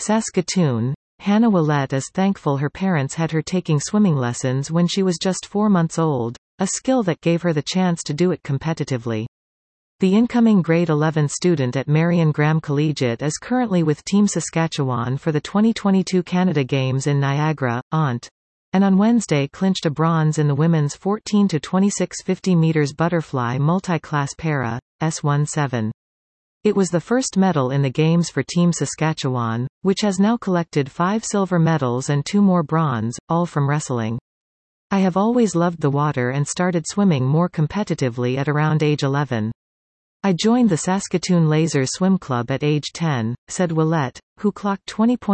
Saskatoon. Hannah Willette is thankful her parents had her taking swimming lessons when she was just 4 months old, a skill that gave her the chance to do it competitively. The incoming grade 11 student at Marion Graham Collegiate is currently with Team Saskatchewan for the 2022 Canada Games in Niagara, Ont. And on Wednesday clinched a bronze in the women's 14 to 26 50 meters butterfly multi-class para, S17. It was the first medal in the Games for Team Saskatchewan, which has now collected 5 silver medals and 2 more bronze, all from wrestling. I have always loved the water and started swimming more competitively at around age 11. I joined the Saskatoon Lasers Swim Club at age 10, said Willette, who clocked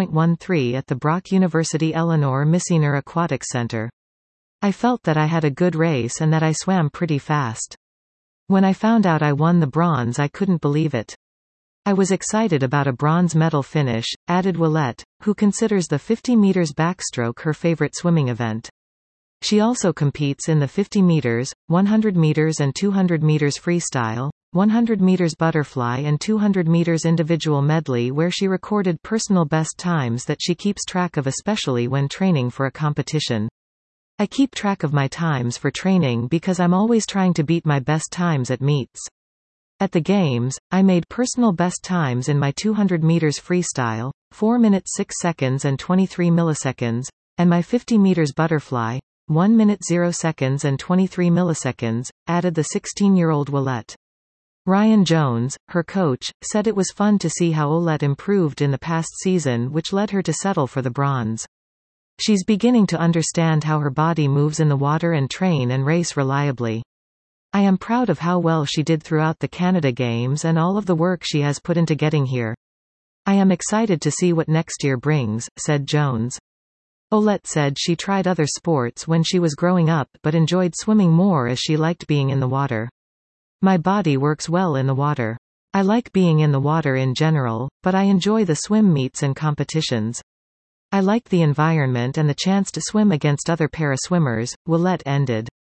20.13 at the Brock University Eleanor Missiner Aquatics Center. I felt that I had a good race and that I swam pretty fast. When I found out I won the bronze, I couldn't believe it. I was excited about a bronze medal finish, added Willette, who considers the 50 meters backstroke her favorite swimming event. She also competes in the 50 meters, 100 meters and 200 meters freestyle, 100 meters butterfly and 200 meters individual medley, where she recorded personal best times that she keeps track of, especially when training for a competition. I keep track of my times for training because I'm always trying to beat my best times at meets. At the Games, I made personal best times in my 200 meters freestyle, 4 minutes 6 seconds and 23 milliseconds, and my 50 meters butterfly, 1 minute 0 seconds and 23 milliseconds, added the 16-year-old Willette. Ryan Jones, her coach, said it was fun to see how Willette improved in the past season, which led her to settle for the bronze. She's beginning to understand how her body moves in the water and train and race reliably. I am proud of how well she did throughout the Canada Games and all of the work she has put into getting here. I am excited to see what next year brings, said Jones. Willette said she tried other sports when she was growing up but enjoyed swimming more as she liked being in the water. My body works well in the water. I like being in the water in general, but I enjoy the swim meets and competitions. I like the environment and the chance to swim against other para-swimmers, Willette ended.